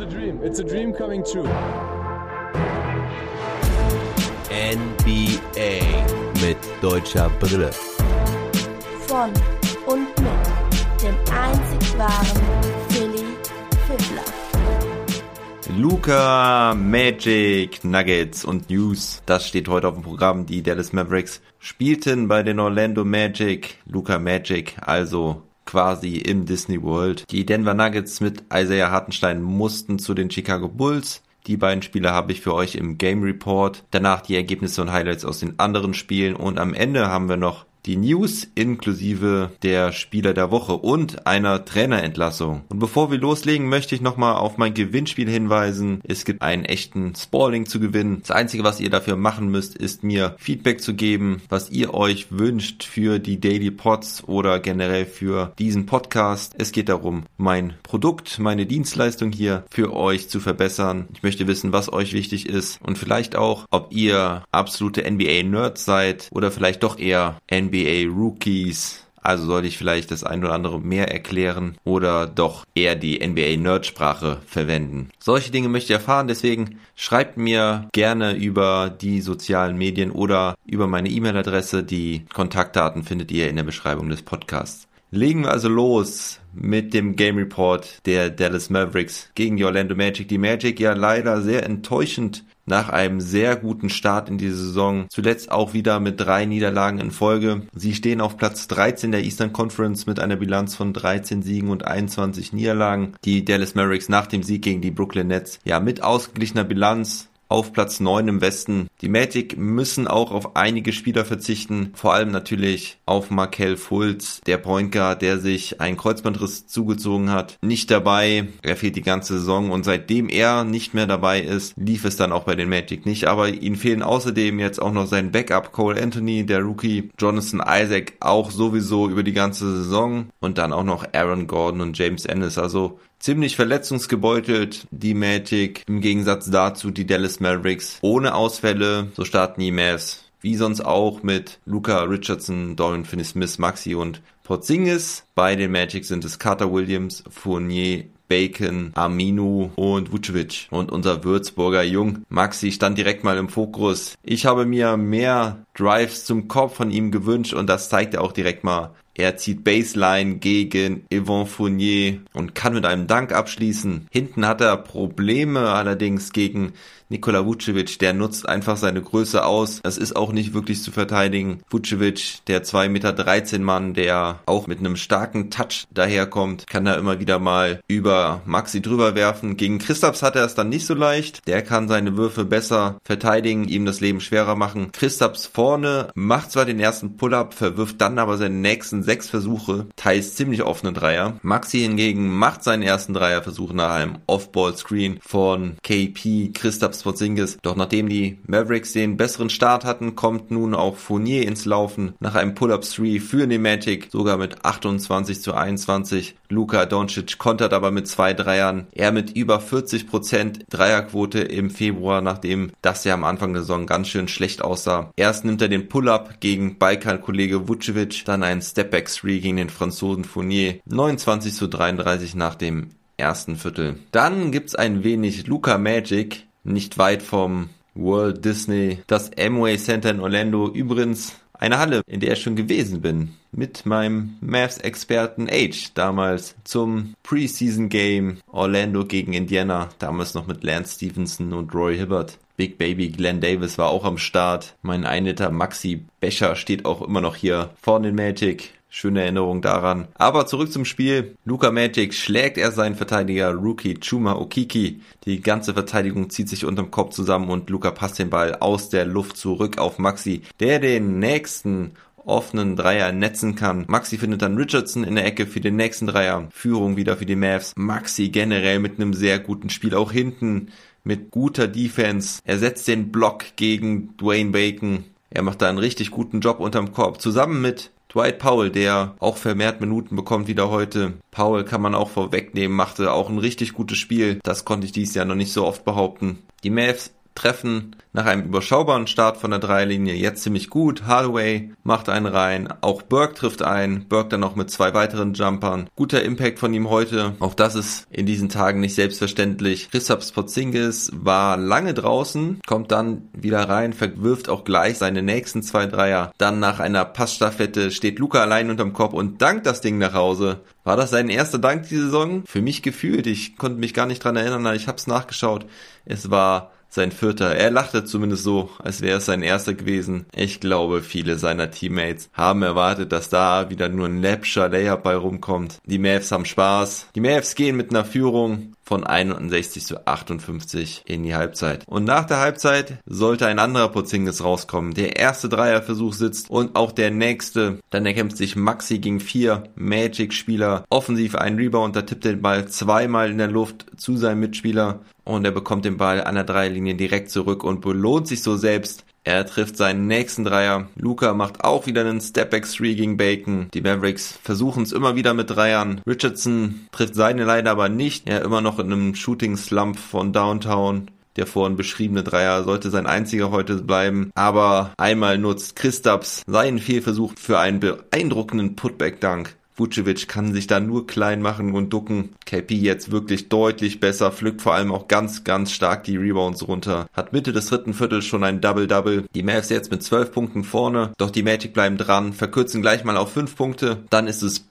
a dream. It's a dream coming true. NBA mit deutscher Brille. Von und mit dem einzig wahren Philly Fiddler. Luka, Magic, Nuggets und News. Das steht heute auf dem Programm. Die Dallas Mavericks spielten bei den Orlando Magic. Luka Magic, also quasi im Disney World. Die Denver Nuggets mit Isaiah Hartenstein mussten zu den Chicago Bulls. Die beiden Spiele habe ich für euch im Game Report. Danach die Ergebnisse und Highlights aus den anderen Spielen. Und am Ende haben wir noch die News inklusive der Spieler der Woche und einer Trainerentlassung. Und bevor wir loslegen, möchte ich nochmal auf mein Gewinnspiel hinweisen. Es gibt einen echten Sporling zu gewinnen. Das Einzige, was ihr dafür machen müsst, ist mir Feedback zu geben, was ihr euch wünscht für die Daily Pods oder generell für diesen Podcast. Es geht darum, mein Produkt, meine Dienstleistung hier für euch zu verbessern. Ich möchte wissen, was euch wichtig ist und vielleicht auch, ob ihr absolute NBA-Nerds seid oder vielleicht doch eher NBA-Rookies. Also sollte ich vielleicht das ein oder andere mehr erklären oder doch eher die NBA-Nerdsprache verwenden. Solche Dinge möchte ich erfahren, deswegen schreibt mir gerne über die sozialen Medien oder über meine E-Mail-Adresse. Die Kontaktdaten findet ihr in der Beschreibung des Podcasts. Legen wir also los mit dem Game Report der Dallas Mavericks gegen die Orlando Magic. Die Magic ja leider sehr enttäuschend nach einem sehr guten Start in die Saison. Zuletzt auch wieder mit 3 Niederlagen in Folge. Sie stehen auf Platz 13 der Eastern Conference mit einer Bilanz von 13 Siegen und 21 Niederlagen. Die Dallas Mavericks nach dem Sieg gegen die Brooklyn Nets ja mit ausgeglichener Bilanz auf Platz 9 im Westen. Die Magic müssen auch auf einige Spieler verzichten, vor allem natürlich auf Markelle Fultz, der Point Guard, der sich einen Kreuzbandriss zugezogen hat. Nicht dabei, er fehlt die ganze Saison und seitdem er nicht mehr dabei ist, lief es dann auch bei den Magic nicht. Aber ihnen fehlen außerdem jetzt auch noch sein Backup Cole Anthony, der Rookie, Jonathan Isaac auch sowieso über die ganze Saison und dann auch noch Aaron Gordon und James Ennis, also ziemlich verletzungsgebeutelt, die Magic, im Gegensatz dazu die Dallas Mavericks ohne Ausfälle. So starten die Mavs wie sonst auch mit Luka Richardson, Dorian Finney-Smith, Maxey und Porzingis. Bei den Magic sind es Carter Williams, Fournier, Bacon, Aminu und Vucevic. Und unser Würzburger Jung Maxey stand direkt mal im Fokus. Ich habe mir mehr Drives zum Korb von ihm gewünscht und das zeigt er auch direkt mal. Er zieht Baseline gegen Evan Fournier und kann mit einem Dank abschließen. Hinten hat er Probleme allerdings gegen Nikola Vucevic, der nutzt einfach seine Größe aus. Das ist auch nicht wirklich zu verteidigen. Vucevic, der 2,13 Meter Mann, der auch mit einem starken Touch daherkommt, kann da immer wieder mal über Maxey drüber werfen. Gegen Kristaps hat er es dann nicht so leicht. Der kann seine Würfe besser verteidigen, ihm das Leben schwerer machen. Kristaps vorne macht zwar den ersten Pull-Up, verwirft dann aber seine nächsten 6 Versuche, teils ziemlich offene Dreier. Maxey hingegen macht seinen ersten Dreierversuch nach einem Off-Ball-Screen von KP, Kristaps, Porzingis. Doch nachdem die Mavericks den besseren Start hatten, kommt nun auch Fournier ins Laufen. Nach einem Pull-Up-Three für die Magic, sogar mit 28-21. Luka Doncic kontert aber mit 2 Dreiern. Er mit über 40% Dreierquote im Februar, nachdem das ja am Anfang der Saison ganz schön schlecht aussah. Erst nimmt er den Pull-Up gegen Balkan-Kollege Vucevic, dann einen Step-Back-Three gegen den Franzosen Fournier. 29-33 nach dem ersten Viertel. Dann gibt's ein wenig Luka Magic, nicht weit vom World Disney, das Amway Center in Orlando, übrigens eine Halle, in der ich schon gewesen bin, mit meinem Mavs-Experten H, damals zum Preseason-Game Orlando gegen Indiana, damals noch mit Lance Stephenson und Roy Hibbert. Big Baby Glenn Davis war auch am Start, mein 1 Liter Maxi Becher steht auch immer noch hier vorne in Magic. Schöne Erinnerung daran. Aber zurück zum Spiel. Luka Magic schlägt er seinen Verteidiger Rookie Chuma Okeke. Die ganze Verteidigung zieht sich unterm Kopf zusammen und Luka passt den Ball aus der Luft zurück auf Maxey, der den nächsten offenen Dreier netzen kann. Maxey findet dann Richardson in der Ecke für den nächsten Dreier. Führung wieder für die Mavs. Maxey generell mit einem sehr guten Spiel, auch hinten mit guter Defense. Er setzt den Block gegen Dwayne Bacon. Er macht da einen richtig guten Job unterm Korb. Zusammen mit Dwight Powell, der auch vermehrt Minuten bekommt wieder heute. Powell kann man auch vorwegnehmen, machte auch ein richtig gutes Spiel. Das konnte ich dieses Jahr noch nicht so oft behaupten. Die Mavs treffen nach einem überschaubaren Start von der Dreierlinie jetzt ziemlich gut. Hardaway macht einen rein, auch Burke trifft ein, Burke dann noch mit 2 weiteren Jumpern. Guter Impact von ihm heute, auch das ist in diesen Tagen nicht selbstverständlich. Kristaps Porzingis war lange draußen, kommt dann wieder rein, verwirft auch gleich seine nächsten 2 Dreier. Dann nach einer Passstaffette steht Luka allein unterm Korb und dankt das Ding nach Hause. War das sein erster Dank die Saison? Für mich gefühlt, ich konnte mich gar nicht dran erinnern, aber ich habe es nachgeschaut. Es war sein 4. Er lachte zumindest so, als wäre es sein erster gewesen. Ich glaube, viele seiner Teammates haben erwartet, dass da wieder nur ein läppscher Layup bei rumkommt. Die Mavs haben Spaß. Die Mavs gehen mit einer Führung von 61-58 in die Halbzeit. Und nach der Halbzeit sollte ein anderer Porzingis rauskommen. Der erste Dreierversuch sitzt und auch der nächste. Dann erkämpft sich Maxi gegen 4 Magic-Spieler. Offensiv ein Rebound, da tippt er den Ball 2-mal in der Luft zu seinem Mitspieler. Und er bekommt den Ball an der Dreierlinie direkt zurück und belohnt sich so selbst. Er trifft seinen nächsten Dreier. Luka macht auch wieder einen Stepback-3 gegen Bacon. Die Mavericks versuchen es immer wieder mit Dreiern. Richardson trifft seine leider aber nicht. Er immer noch in einem Shooting-Slump von Downtown. Der vorhin beschriebene Dreier sollte sein einziger heute bleiben. Aber einmal nutzt Kristaps seinen Fehlversuch für einen beeindruckenden Putback-Dunk. Vucevic kann sich da nur klein machen und ducken. KP jetzt wirklich deutlich besser, pflückt vor allem auch ganz, ganz stark die Rebounds runter. Hat Mitte des 3. Viertels schon ein Double-Double. Die Mavs jetzt mit 12 Punkten vorne, doch die Magic bleiben dran, verkürzen gleich mal auf 5 Punkte. Dann ist es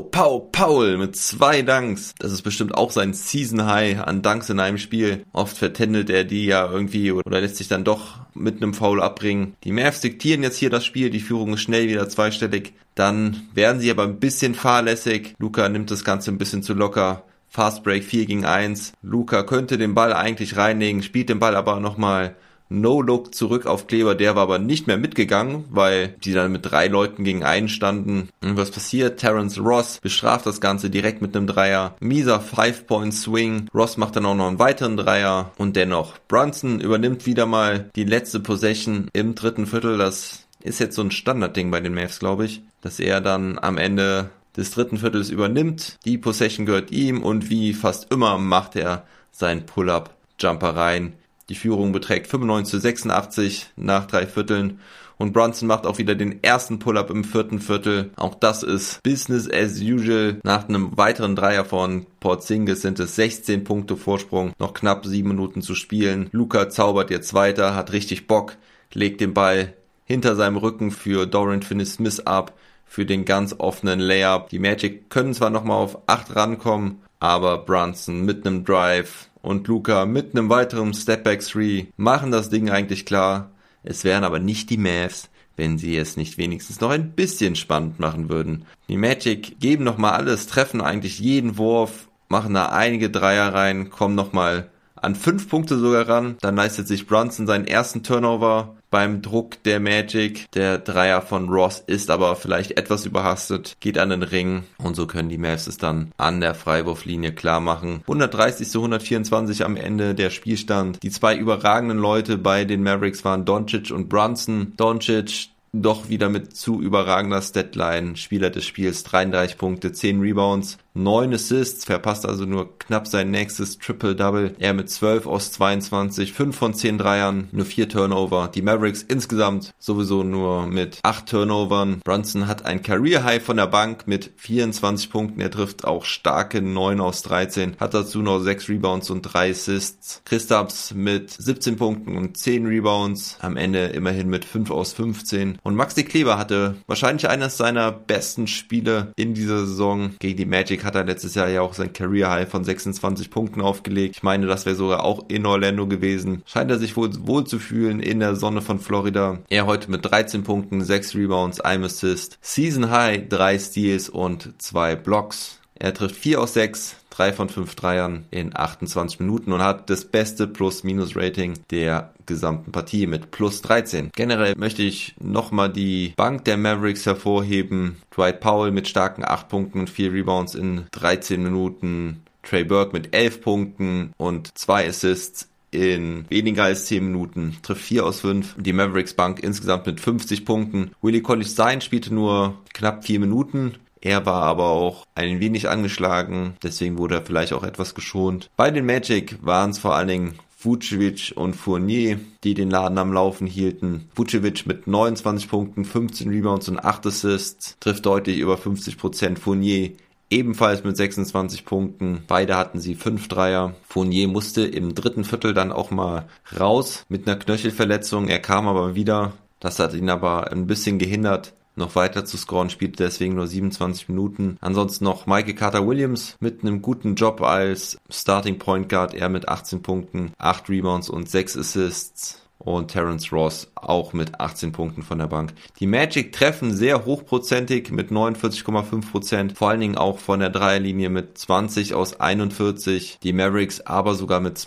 Paul mit 2 Dunks. Das ist bestimmt auch sein Season-High an Dunks in einem Spiel. Oft vertändelt er die ja irgendwie oder lässt sich dann doch mit einem Foul abbringen. Die Mavs diktieren jetzt hier das Spiel, die Führung ist schnell wieder zweistellig. Dann werden sie aber ein bisschen fahrlässig. Luka nimmt das Ganze ein bisschen zu locker. Fast Break 4 gegen 1. Luka könnte den Ball eigentlich reinlegen, spielt den Ball aber nochmal No-Look zurück auf Kleber. Der war aber nicht mehr mitgegangen, weil die dann mit 3 Leuten gegen einen standen. Und was passiert? Terrence Ross bestraft das Ganze direkt mit einem Dreier. Mieser 5-Point-Swing. Ross macht dann auch noch einen weiteren Dreier. Und dennoch, Brunson übernimmt wieder mal die letzte Possession im 3. Viertel. Das ist jetzt so ein Standardding bei den Mavs, glaube ich, dass er dann am Ende des 3. Viertels übernimmt. Die Possession gehört ihm und wie fast immer macht er seinen Pull-Up-Jumper rein. Die Führung beträgt 95-86 nach 3 Vierteln und Brunson macht auch wieder den ersten Pull-Up im 4. Viertel. Auch das ist Business as usual. Nach einem weiteren Dreier von Porzingis sind es 16 Punkte Vorsprung, noch knapp 7 Minuten zu spielen. Luka zaubert jetzt weiter, hat richtig Bock, legt den Ball hinter seinem Rücken für Dorian Finney-Smith ab, für den ganz offenen Layup. Die Magic können zwar nochmal auf 8 rankommen, aber Brunson mit einem Drive und Luka mit einem weiteren Stepback-3 machen das Ding eigentlich klar. Es wären aber nicht die Mavs, wenn sie es nicht wenigstens noch ein bisschen spannend machen würden. Die Magic geben nochmal alles, treffen eigentlich jeden Wurf, machen da einige Dreier rein, kommen nochmal an 5 Punkte sogar ran. Dann leistet sich Brunson seinen ersten Turnover beim Druck der Magic. Der Dreier von Ross ist aber vielleicht etwas überhastet, geht an den Ring und so können die Mavs es dann an der Freiwurflinie klar machen. 130-124 am Ende der Spielstand. Die 2 überragenden Leute bei den Mavericks waren Doncic und Brunson. Doncic doch wieder mit zu überragender Statline. Spieler des Spiels, 33 Punkte, 10 Rebounds, 9 Assists, verpasst also nur knapp sein nächstes Triple-Double. Er mit 12 aus 22, 5 von 10 Dreiern, nur 4 Turnover. Die Mavericks insgesamt sowieso nur mit 8 Turnovern. Brunson hat ein Career-High von der Bank mit 24 Punkten. Er trifft auch starke 9 aus 13, hat dazu noch 6 Rebounds und 3 Assists. Kristaps mit 17 Punkten und 10 Rebounds, am Ende immerhin mit 5 aus 15. Und Maxi Kleber hatte wahrscheinlich eines seiner besten Spiele in dieser Saison. Gegen die Magic hat er letztes Jahr ja auch sein Career High von 26 Punkten aufgelegt. Ich meine, das wäre sogar auch in Orlando gewesen. Scheint er sich wohl zu fühlen in der Sonne von Florida. Er heute mit 13 Punkten, 6 Rebounds, 1 Assist. Season High, 3 Steals und 2 Blocks. Er trifft 4 aus 6, 3 von 5 Dreiern in 28 Minuten und hat das beste Plus-Minus-Rating der gesamten Partie mit plus 13. Generell möchte ich nochmal die Bank der Mavericks hervorheben. Dwight Powell mit starken 8 Punkten und 4 Rebounds in 13 Minuten. Trey Burke mit 11 Punkten und 2 Assists in weniger als 10 Minuten, trifft 4 aus 5. Die Mavericks Bank insgesamt mit 50 Punkten. Willie Cauley-Stein spielte nur knapp 4 Minuten. Er war aber auch ein wenig angeschlagen, deswegen wurde er vielleicht auch etwas geschont. Bei den Magic waren es vor allen Dingen Vucevic und Fournier, die den Laden am Laufen hielten. Vucevic mit 29 Punkten, 15 Rebounds und 8 Assists, trifft deutlich über 50%. Fournier ebenfalls mit 26 Punkten. Beide hatten sie 5 Dreier. Fournier musste im dritten Viertel dann auch mal raus mit einer Knöchelverletzung. Er kam aber wieder. Das hat ihn aber ein bisschen gehindert, noch weiter zu scoren, spielte deswegen nur 27 Minuten. Ansonsten noch Michael Carter-Williams mit einem guten Job als Starting Point Guard. Er mit 18 Punkten, 8 Rebounds und 6 Assists. Und Terrence Ross auch mit 18 Punkten von der Bank. Die Magic treffen sehr hochprozentig mit 49,5%. Vor allen Dingen auch von der Dreierlinie mit 20 aus 41. Die Mavericks aber sogar mit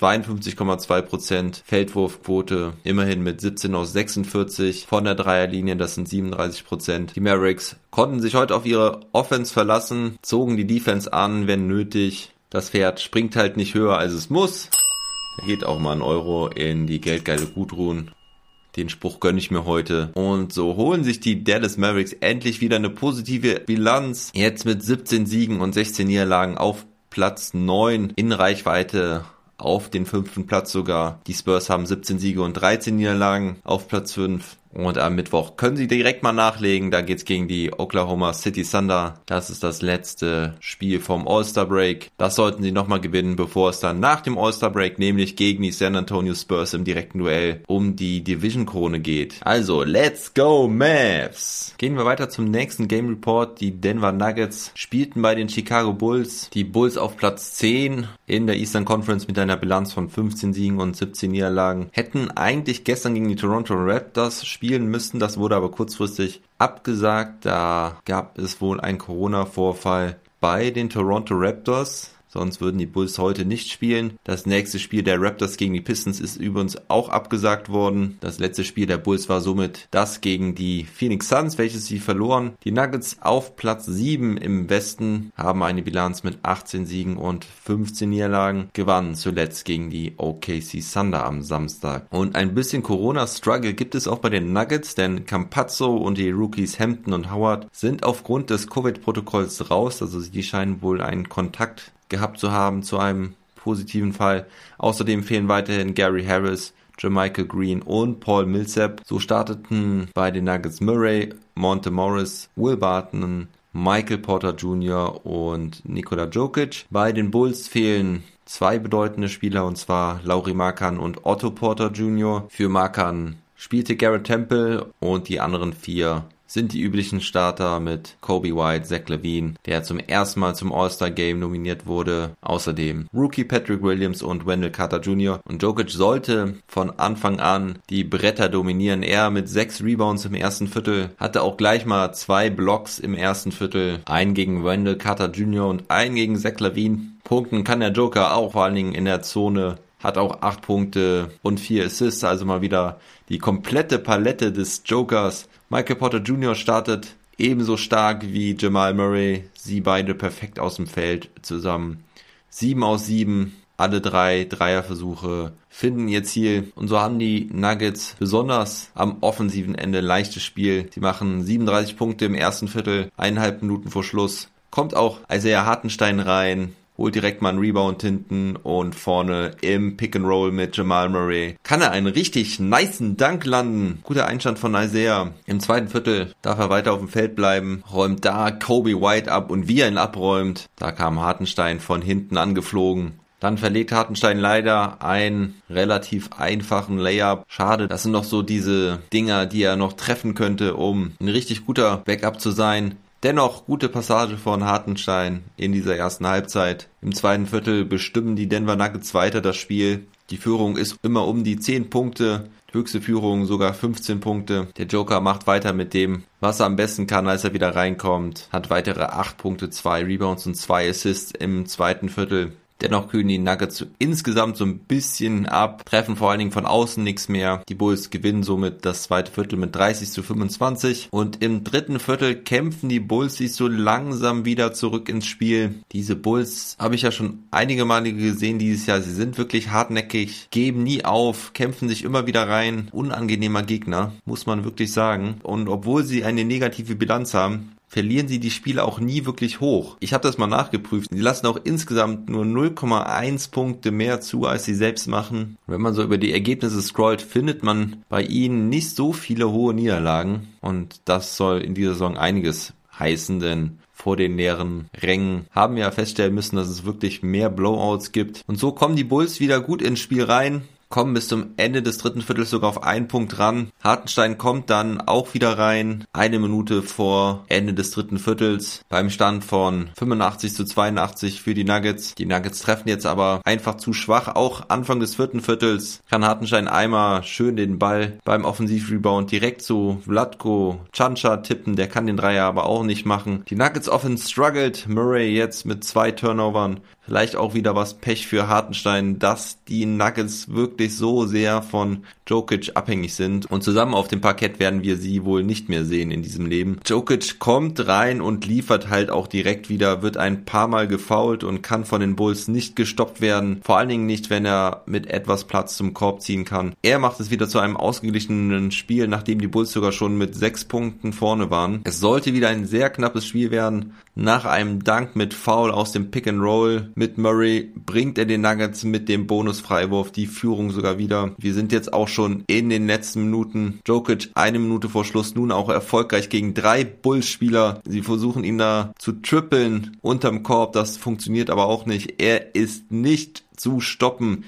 52,2%. Feldwurfquote immerhin mit 17 aus 46. Von der Dreierlinie, das sind 37%. Die Mavericks konnten sich heute auf ihre Offense verlassen, zogen die Defense an, wenn nötig. Das Pferd springt halt nicht höher, als es muss. Da geht auch mal ein Euro in die geldgeile Gudrun. Den Spruch gönne ich mir heute. Und so holen sich die Dallas Mavericks endlich wieder eine positive Bilanz. Jetzt mit 17 Siegen und 16 Niederlagen auf Platz 9 in Reichweite. Auf den 5. Platz sogar. Die Spurs haben 17 Siege und 13 Niederlagen auf Platz 5. Und am Mittwoch können sie direkt mal nachlegen. Da geht's gegen die Oklahoma City Thunder. Das ist das letzte Spiel vom All-Star Break. Das sollten sie nochmal gewinnen, bevor es dann nach dem All-Star Break, nämlich gegen die San Antonio Spurs im direkten Duell um die Division-Krone geht. Also, let's go Mavs! Gehen wir weiter zum nächsten Game Report. Die Denver Nuggets spielten bei den Chicago Bulls. Die Bulls auf Platz 10 in der Eastern Conference mit einer Bilanz von 15 Siegen und 17 Niederlagen. Hätten eigentlich gestern gegen die Toronto Raptors spielen müssen, das wurde aber kurzfristig abgesagt. Da gab es wohl einen Corona-Vorfall bei den Toronto Raptors. Sonst würden die Bulls heute nicht spielen. Das nächste Spiel der Raptors gegen die Pistons ist übrigens auch abgesagt worden. Das letzte Spiel der Bulls war somit das gegen die Phoenix Suns, welches sie verloren. Die Nuggets auf Platz 7 im Westen haben eine Bilanz mit 18 Siegen und 15 Niederlagen. Gewannen zuletzt gegen die OKC Thunder am Samstag. Und ein bisschen Corona-Struggle gibt es auch bei den Nuggets, denn Campazzo und die Rookies Hampton und Howard sind aufgrund des Covid-Protokolls raus. Also die scheinen wohl einen Kontakt gehabt zu haben zu einem positiven Fall. Außerdem fehlen weiterhin Gary Harris, JaMychal Green und Paul Millsap. So starteten bei den Nuggets Murray, Monte Morris, Will Barton, Michael Porter Jr. und Nikola Jokic. Bei den Bulls fehlen 2 bedeutende Spieler, und zwar Lauri Markkanen und Otto Porter Jr. Für Markkanen spielte Garrett Temple und die anderen 4 sind die üblichen Starter mit Kobe White, Zach LaVine, der zum ersten Mal zum All-Star-Game nominiert wurde. Außerdem Rookie Patrick Williams und Wendell Carter Jr. Und Jokic sollte von Anfang an die Bretter dominieren. Er mit 6 Rebounds im ersten Viertel, hatte auch gleich mal 2 Blocks im ersten Viertel. Einen gegen Wendell Carter Jr. und einen gegen Zach LaVine. Punkten kann der Joker auch, vor allen Dingen in der Zone. Hat auch 8 Punkte und 4 Assists, also mal wieder die komplette Palette des Jokers. Michael Porter Jr. startet ebenso stark wie Jamal Murray. Sie beide perfekt aus dem Feld zusammen. 7 aus 7, alle 3 Dreierversuche finden ihr Ziel. Und so haben die Nuggets besonders am offensiven Ende leichtes Spiel. Sie machen 37 Punkte im ersten Viertel, 1,5 Minuten vor Schluss. Kommt auch Isaiah Hartenstein rein, holt direkt mal einen Rebound hinten und vorne im Pick and Roll mit Jamal Murray kann er einen richtig nicen Dunk landen. Guter Einstand von Isaiah. Im zweiten Viertel darf er weiter auf dem Feld bleiben, räumt da Kobe White ab und wie er ihn abräumt, da kam Hartenstein von hinten angeflogen. Dann verlegt Hartenstein leider einen relativ einfachen Layup. Schade, das sind noch so diese Dinger, die er noch treffen könnte, um ein richtig guter Backup zu sein. Dennoch gute Passage von Hartenstein in dieser ersten Halbzeit. Im zweiten Viertel bestimmen die Denver Nuggets weiter das Spiel. Die Führung ist immer um die 10 Punkte. Höchste Führung sogar 15 Punkte. Der Joker macht weiter mit dem, was er am besten kann, als er wieder reinkommt. Hat weitere 8 Punkte, 2 Rebounds und 2 Assists im zweiten Viertel. Dennoch kühlen die Nuggets insgesamt so ein bisschen ab, treffen vor allen Dingen von außen nichts mehr. Die Bulls gewinnen somit das zweite Viertel mit 30-25. Und im dritten Viertel kämpfen die Bulls sich so langsam wieder zurück ins Spiel. Diese Bulls habe ich ja schon einige Male gesehen dieses Jahr. Sie sind wirklich hartnäckig, geben nie auf, kämpfen sich immer wieder rein. Unangenehmer Gegner, muss man wirklich sagen. Und obwohl sie eine negative Bilanz haben, verlieren sie die Spiele auch nie wirklich hoch. Ich habe das mal nachgeprüft. Sie lassen auch insgesamt nur 0,1 Punkte mehr zu, als sie selbst machen. Wenn man so über die Ergebnisse scrollt, findet man bei ihnen nicht so viele hohe Niederlagen. Und das soll in dieser Saison einiges heißen, denn vor den leeren Rängen haben wir ja feststellen müssen, dass es wirklich mehr Blowouts gibt. Und so kommen die Bulls wieder gut ins Spiel rein, kommen bis zum Ende des dritten Viertels sogar auf 1 Punkt ran. Hartenstein kommt dann auch wieder rein, 1 Minute vor Ende des dritten Viertels, beim Stand von 85-82 für die Nuggets. Die Nuggets treffen jetzt aber einfach zu schwach. Auch Anfang des vierten Viertels kann Hartenstein einmal schön den Ball beim Offensivrebound direkt zu Vlatko Cancar tippen. Der kann den Dreier aber auch nicht machen. Die Nuggets Offense struggled. Murray jetzt mit 2 Turnovern. Vielleicht auch wieder was Pech für Hartenstein, dass die Nuggets wirklich so sehr von Jokic abhängig sind. Und zusammen auf dem Parkett werden wir sie wohl nicht mehr sehen in diesem Leben. Jokic kommt rein und liefert halt auch direkt wieder, wird ein paar Mal gefoult und kann von den Bulls nicht gestoppt werden. Vor allen Dingen nicht, wenn er mit etwas Platz zum Korb ziehen kann. Er macht es wieder zu einem ausgeglichenen Spiel, nachdem die Bulls sogar schon mit 6 Punkten vorne waren. Es sollte wieder ein sehr knappes Spiel werden. Nach einem Dunk mit Foul aus dem Pick and Roll mit Murray bringt er den Nuggets mit dem Bonus-Freiwurf die Führung sogar wieder. Wir sind jetzt auch schon in den letzten Minuten. Jokic 1 Minute vor Schluss nun auch erfolgreich gegen 3 Bulls-Spieler. Sie versuchen ihn da zu trippeln unterm Korb. Das funktioniert aber auch nicht. Er ist nicht zu stoppen.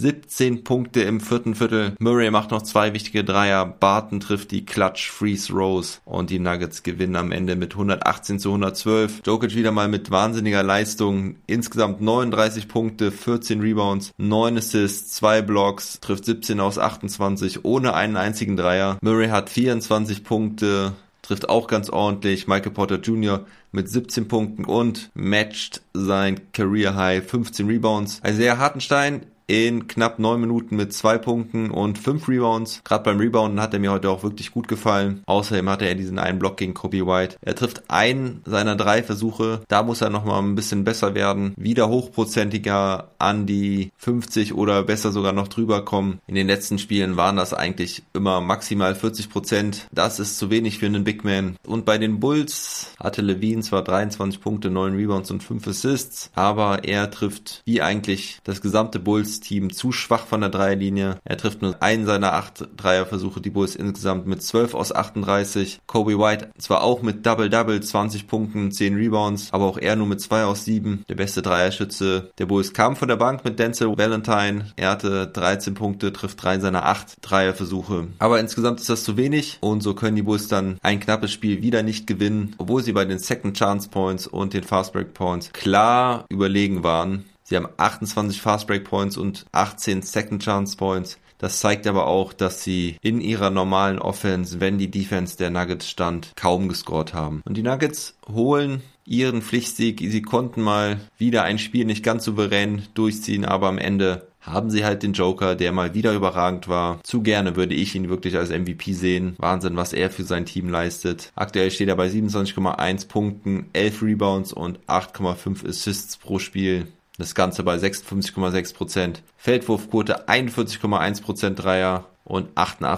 17 Punkte im vierten Viertel. Murray macht noch 2 wichtige Dreier. Barton trifft die Clutch Free Throws und die Nuggets gewinnen am Ende mit 118-112. Jokic wieder mal mit wahnsinniger Leistung. Insgesamt 39 Punkte, 14 Rebounds, 9 Assists, 2 Blocks, trifft 17 aus 28 ohne einen einzigen Dreier. Murray hat 24 Punkte, trifft auch ganz ordentlich. Michael Porter Jr. mit 17 Punkten und matcht sein Career High 15 Rebounds. Isaiah Hartenstein in knapp 9 Minuten mit 2 Punkten und 5 Rebounds. Gerade beim Rebounden hat er mir heute auch wirklich gut gefallen. Außerdem hatte er diesen einen Block gegen Kobe White. Er trifft einen seiner 3 Versuche. Da muss er nochmal ein bisschen besser werden. Wieder hochprozentiger an die 50 oder besser sogar noch drüber kommen. In den letzten Spielen waren das eigentlich immer maximal 40%. Das ist zu wenig für einen Big Man. Und bei den Bulls hatte Levine zwar 23 Punkte, 9 Rebounds und 5 Assists, aber er trifft wie eigentlich das gesamte Bulls Team zu schwach von der Dreierlinie. Er trifft nur einen seiner 8 Dreierversuche, die Bulls insgesamt mit 12 aus 38. Kobe White zwar auch mit Double-Double, 20 Punkten, 10 Rebounds, aber auch er nur mit 2 aus 7. Der beste Dreierschütze der Bulls kam von der Bank mit Denzel Valentine. Er hatte 13 Punkte, trifft 3 seiner 8 Dreierversuche. Aber insgesamt ist das zu wenig und so können die Bulls dann ein knappes Spiel wieder nicht gewinnen, obwohl sie bei den Second Chance Points und den Fast Break Points klar überlegen waren. Sie haben 28 Fast Break Points und 18 Second Chance Points. Das zeigt aber auch, dass sie in ihrer normalen Offense, wenn die Defense der Nuggets stand, kaum gescored haben. Und die Nuggets holen ihren Pflichtsieg. Sie konnten mal wieder ein Spiel nicht ganz souverän durchziehen, aber am Ende haben sie halt den Joker, der mal wieder überragend war. Zu gerne würde ich ihn wirklich als MVP sehen. Wahnsinn, was er für sein Team leistet. Aktuell steht er bei 27,1 Punkten, 11 Rebounds und 8,5 Assists pro Spiel. Das Ganze bei 56,6%. Feldwurfquote 41,1% Dreier und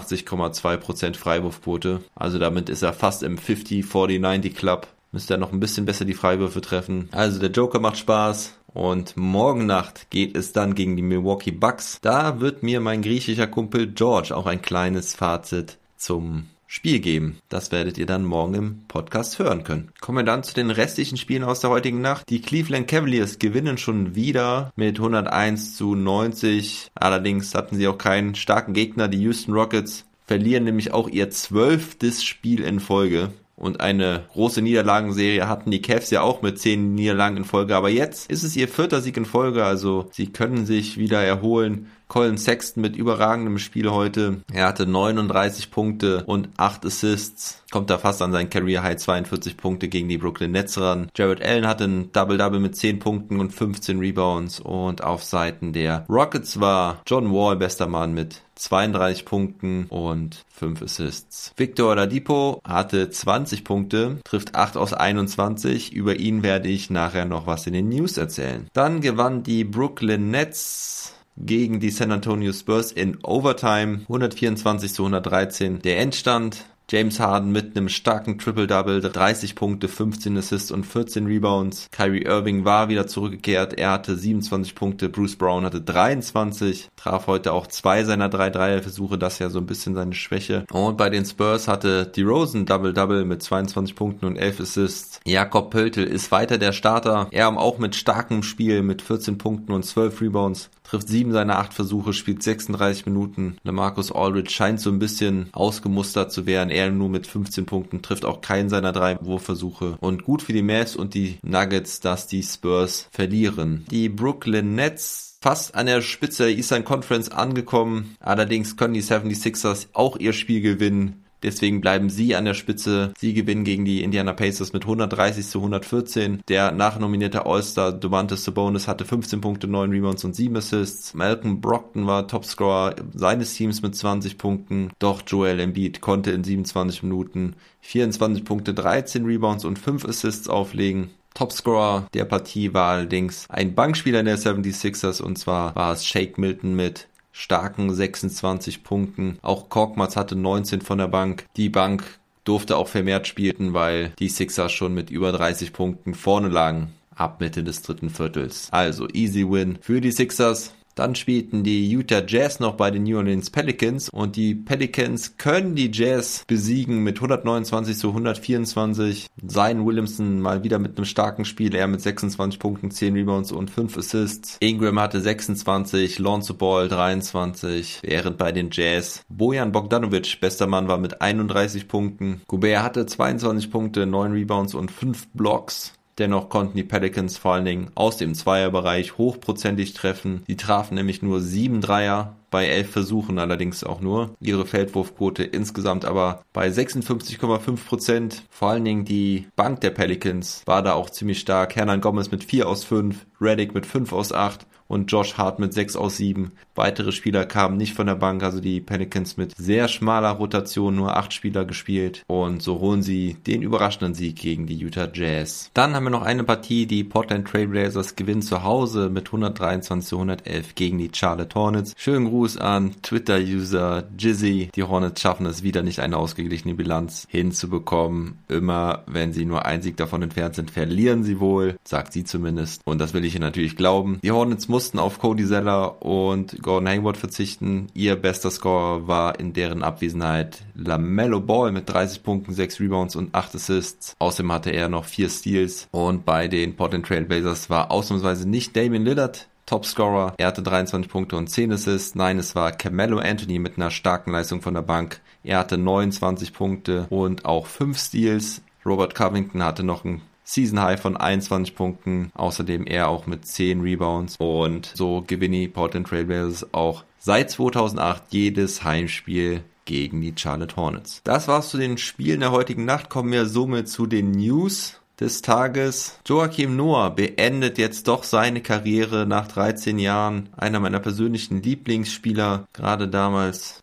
88,2% Freiwurfquote. Also damit ist er fast im 50-40-90 Club. Müsste er noch ein bisschen besser die Freiwürfe treffen. Also der Joker macht Spaß. Und morgen Nacht geht es dann gegen die Milwaukee Bucks. Da wird mir mein griechischer Kumpel George auch ein kleines Fazit zum Spiel geben. Das werdet ihr dann morgen im Podcast hören können. Kommen wir dann zu den restlichen Spielen aus der heutigen Nacht. Die Cleveland Cavaliers gewinnen schon wieder mit 101-90. Allerdings hatten sie auch keinen starken Gegner. Die Houston Rockets verlieren nämlich auch ihr 12. Spiel in Folge. Und eine große Niederlagenserie hatten die Cavs ja auch mit 10 Niederlagen in Folge. Aber jetzt ist es ihr 4. Sieg in Folge. Also sie können sich wieder erholen. Colin Sexton mit überragendem Spiel heute. Er hatte 39 Punkte und 8 Assists. Kommt da fast an sein Career High 42 Punkte gegen die Brooklyn Nets ran. Jared Allen hatte ein Double-Double mit 10 Punkten und 15 Rebounds. Und auf Seiten der Rockets war John Wall bester Mann mit 32 Punkten und 5 Assists. Victor Oladipo hatte 20 Punkte, trifft 8 aus 21. Über ihn werde ich nachher noch was in den News erzählen. Dann gewann die Brooklyn Nets gegen die San Antonio Spurs in Overtime 124-113. Der Endstand James Harden mit einem starken Triple-Double, 30 Punkte, 15 Assists und 14 Rebounds. Kyrie Irving war wieder zurückgekehrt, er hatte 27 Punkte, Bruce Brown hatte 23, traf heute auch 2 seiner 3 Dreierversuche, das ist ja so ein bisschen seine Schwäche. Und bei den Spurs hatte DeRozan Double-Double mit 22 Punkten und 11 Assists. Jakob Poeltl ist weiter der Starter, er auch mit starkem Spiel mit 14 Punkten und 12 Rebounds. Trifft 7 seiner 8 Versuche, spielt 36 Minuten. LaMarcus Aldridge scheint so ein bisschen ausgemustert zu werden. Er nur mit 15 Punkten, trifft auch keinen seiner 3 Wurfversuche. Und gut für die Mavs und die Nuggets, dass die Spurs verlieren. Die Brooklyn Nets fast an der Spitze der Eastern Conference angekommen. Allerdings können die 76ers auch ihr Spiel gewinnen. Deswegen bleiben sie an der Spitze. Sie gewinnen gegen die Indiana Pacers mit 130-114. Der nachnominierte All-Star Domantas Sabonis hatte 15 Punkte, 9 Rebounds und 7 Assists. Malcolm Brogdon war Topscorer seines Teams mit 20 Punkten. Doch Joel Embiid konnte in 27 Minuten 24 Punkte, 13 Rebounds und 5 Assists auflegen. Topscorer der Partie war allerdings ein Bankspieler der 76ers, und zwar war es Shake Milton mit starken 26 Punkten. Auch Korkmaz hatte 19 von der Bank. Die Bank durfte auch vermehrt spielen, weil die Sixers schon mit über 30 Punkten vorne lagen ab Mitte des dritten Viertels. Also easy win für die Sixers. Dann spielten die Utah Jazz noch bei den New Orleans Pelicans und die Pelicans können die Jazz besiegen mit 129-124. Zion Williamson mal wieder mit einem starken Spiel, er mit 26 Punkten, 10 Rebounds und 5 Assists. Ingram hatte 26, Lonzo Ball 23, während bei den Jazz Bojan Bogdanovic bester Mann war mit 31 Punkten. Gobert hatte 22 Punkte, 9 Rebounds und 5 Blocks. Dennoch konnten die Pelicans vor allen Dingen aus dem Zweierbereich hochprozentig treffen. Die trafen nämlich nur 7 Dreier bei 11 Versuchen, allerdings auch nur. Ihre Feldwurfquote insgesamt aber bei 56,5%. Vor allen Dingen die Bank der Pelicans war da auch ziemlich stark. Hernan Gomez mit 4 aus 5, Redick mit 5 aus 8 und Josh Hart mit 6 aus 7. Weitere Spieler kamen nicht von der Bank, also die Pelicans mit sehr schmaler Rotation, nur 8 Spieler gespielt. Und so holen sie den überraschenden Sieg gegen die Utah Jazz. Dann haben wir noch eine Partie, die Portland Trail Blazers gewinnen zu Hause mit 123-111 gegen die Charlotte Hornets. Schönen Gruß an Twitter-User Jizzy. Die Hornets schaffen es wieder nicht, eine ausgeglichene Bilanz hinzubekommen. Immer, wenn sie nur ein Sieg davon entfernt sind, verlieren sie wohl, sagt sie zumindest. Und das will ich ihr natürlich glauben. Die Hornets mussten auf Cody Zeller und Gordon Hayward verzichten. Ihr bester Scorer war in deren Abwesenheit LaMelo Ball mit 30 Punkten, 6 Rebounds und 8 Assists. Außerdem hatte er noch 4 Steals. Und bei den Portland Trail Blazers war ausnahmsweise nicht Damian Lillard Topscorer. Er hatte 23 Punkte und 10 Assists. Nein, es war Carmelo Anthony mit einer starken Leistung von der Bank. Er hatte 29 Punkte und auch 5 Steals. Robert Covington hatte noch ein Season High von 21 Punkten. Außerdem er auch mit 10 Rebounds. Und so gewinnen die Portland Trail Blazers auch seit 2008 jedes Heimspiel gegen die Charlotte Hornets. Das war's zu den Spielen der heutigen Nacht. Kommen wir somit zu den News des Tages. Joakim Noah beendet jetzt doch seine Karriere nach 13 Jahren. Einer meiner persönlichen Lieblingsspieler, gerade damals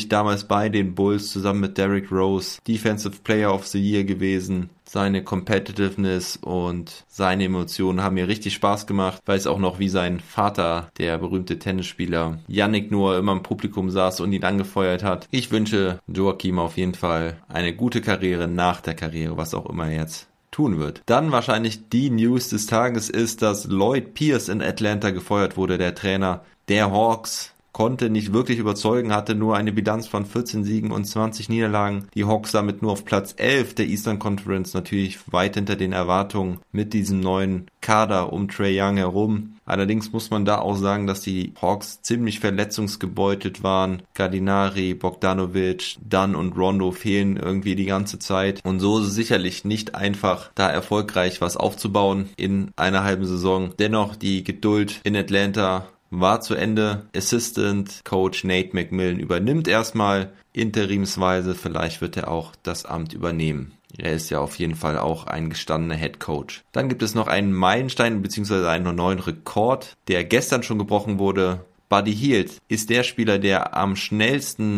bei den Bulls zusammen mit Derrick Rose, Defensive Player of the Year gewesen. Seine Competitiveness und seine Emotionen haben mir richtig Spaß gemacht. Ich weiß auch noch, wie sein Vater, der berühmte Tennisspieler Yannick Noah, immer im Publikum saß und ihn angefeuert hat. Ich wünsche Joakim auf jeden Fall eine gute Karriere nach der Karriere, was auch immer er jetzt tun wird. Dann wahrscheinlich die News des Tages ist, dass Lloyd Pierce in Atlanta gefeuert wurde, der Trainer der Hawks. Konnte nicht wirklich überzeugen, hatte nur eine Bilanz von 14 Siegen und 20 Niederlagen. Die Hawks damit nur auf Platz 11 der Eastern Conference, natürlich weit hinter den Erwartungen mit diesem neuen Kader um Trae Young herum. Allerdings muss man da auch sagen, dass die Hawks ziemlich verletzungsgebeutelt waren. Gallinari, Bogdanovic, Dunn und Rondo fehlen irgendwie die ganze Zeit. Und so ist es sicherlich nicht einfach, da erfolgreich was aufzubauen in einer halben Saison. Dennoch die Geduld in Atlanta war zu Ende. Assistant Coach Nate McMillan übernimmt erstmal interimsweise. Vielleicht wird er auch das Amt übernehmen. Er ist ja auf jeden Fall auch ein gestandener Head Coach. Dann gibt es noch einen Meilenstein bzw. einen neuen Rekord, der gestern schon gebrochen wurde. Buddy Hield ist der Spieler, der am schnellsten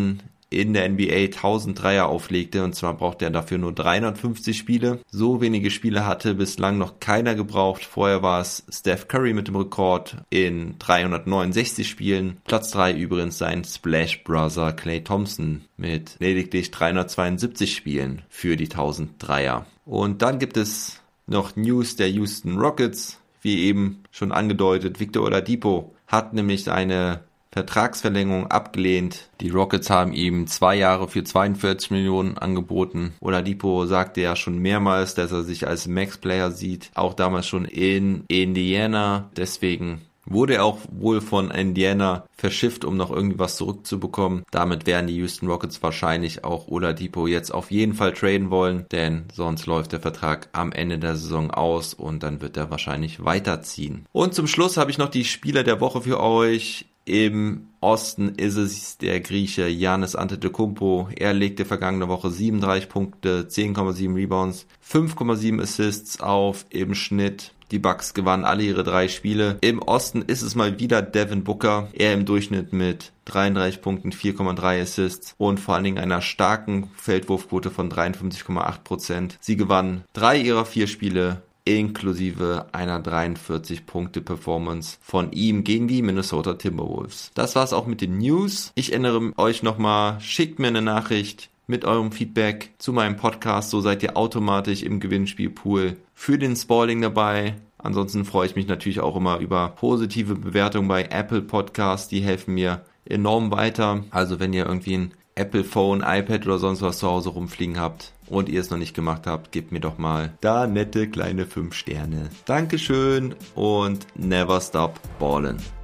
in der NBA 1000 Dreier auflegte, und zwar brauchte er dafür nur 350 Spiele. So wenige Spiele hatte bislang noch keiner gebraucht. Vorher war es Steph Curry mit dem Rekord in 369 Spielen. Platz 3 übrigens sein Splash Brother Klay Thompson mit lediglich 372 Spielen für die 1000 Dreier. Und dann gibt es noch News der Houston Rockets, wie eben schon angedeutet. Victor Oladipo hat nämlich eine Vertragsverlängerung abgelehnt. Die Rockets haben ihm 2 Jahre für 42 Millionen angeboten. Oladipo sagte ja schon mehrmals, dass er sich als Max-Player sieht, auch damals schon in Indiana. Deswegen wurde er auch wohl von Indiana verschifft, um noch irgendwie was zurückzubekommen. Damit werden die Houston Rockets wahrscheinlich auch Oladipo jetzt auf jeden Fall traden wollen, denn sonst läuft der Vertrag am Ende der Saison aus und dann wird er wahrscheinlich weiterziehen. Und zum Schluss habe ich noch die Spieler der Woche für euch. Im Osten ist es der Grieche Giannis Antetokounmpo. Er legte vergangene Woche 37 Punkte, 10,7 Rebounds, 5,7 Assists auf im Schnitt. Die Bucks gewannen alle ihre 3 Spiele. Im Osten ist es mal wieder Devin Booker. Er im Durchschnitt mit 33 Punkten, 4,3 Assists und vor allen Dingen einer starken Feldwurfquote von 53,8%. Sie gewannen 3 ihrer 4 Spiele, inklusive einer 43-Punkte-Performance von ihm gegen die Minnesota Timberwolves. Das war's auch mit den News. Ich erinnere euch nochmal, schickt mir eine Nachricht mit eurem Feedback zu meinem Podcast. So seid ihr automatisch im Gewinnspielpool für den Spalling dabei. Ansonsten freue ich mich natürlich auch immer über positive Bewertungen bei Apple Podcasts. Die helfen mir enorm weiter. Also wenn ihr irgendwie ein Apple Phone, iPad oder sonst was zu Hause rumfliegen habt und ihr es noch nicht gemacht habt, gebt mir doch mal da nette kleine 5 Sterne. Dankeschön und never stop ballin'.